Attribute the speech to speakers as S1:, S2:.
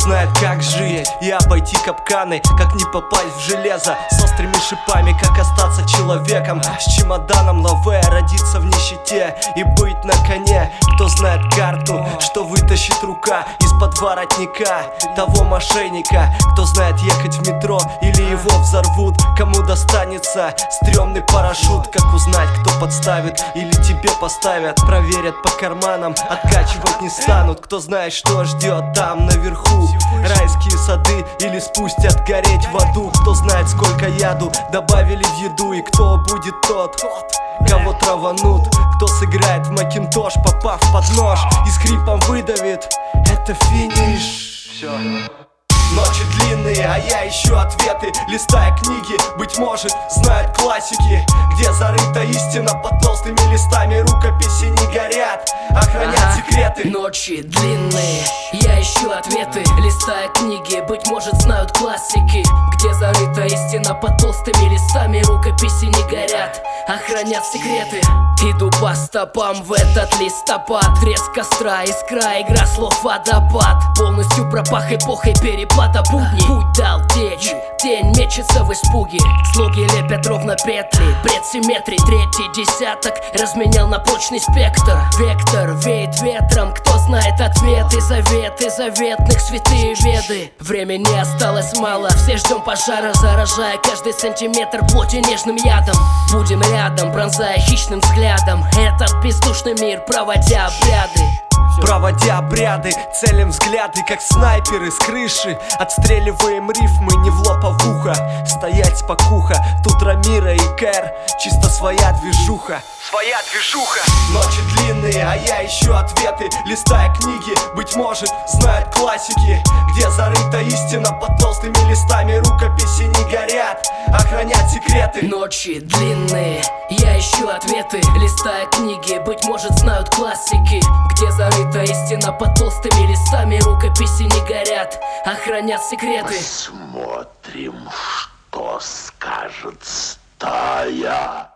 S1: знает, как жить и обойти капканы, как не попасть в железо с острыми шипами, как остаться человеком с чемоданом лаве, родиться в нищете и быть на коне. Кто знает карту, что вытащит рука из-под воротника того мошенника? Кто знает, ехать в метро или его взорвут? Кому достанется стрёмный парашют? Как узнать, кто подставит или тебе поставят? Проверят по карманам, откачивать не станут. Кто знает, что ждет там наверху? Райские сады или спустят гореть в аду? Кто знает, сколько яду добавили в еду? И кто будет тот, кого траванут? Кто сыграет в Макинтош, попав под нож и с хрипом выдавит: это финиш. Все. Ночи длинные, а я ищу ответы, листая книги, быть может, знают классики, где зарыта истина под толстыми листами, рукописи не горят, охранят секреты.
S2: Ночи длинные, я ищу ответы, листая книги, быть может, знают классики, где зарыта истина под толстыми листами, рукописи не горят, охранят секреты. Иду по стопам в этот листопад, треск костра, искра, игра слов, водопад. Полностью пропах эпохой перепада будней. Путь дал течь, тень мечется в испуге, слуги лепят ровно петли, бред симметрии. Третий десяток разменял на прочный спектр. Вектор веет ветром, кто знает ответы, заветы заветных, святые веды. Времени осталось мало, все ждем пожара, заражая каждый сантиметр плоти нежным ядом. Будем рядом, пронзая хищным взглядом этот бездушный мир, проводя обряды.
S1: Проводя обряды, целим взгляды, как снайперы с крыши. Отстреливаем рифмы не в лоб, а в ухо. Стоять спокуха, тут Рамира и Кэр, чисто своя движуха. Своя движуха. Ночи длинные, а я ищу ответы, листая книги, быть может, знают классики, где зарыта истина под толстыми листами, рукописи не горят, охранят секреты.
S2: Ночи длинные, я ищу ответы, листая книги, быть может, знают классики, где зарыта истина под толстыми листами, рукописи не горят, охранят секреты.
S3: Посмотрим, что скажет стая.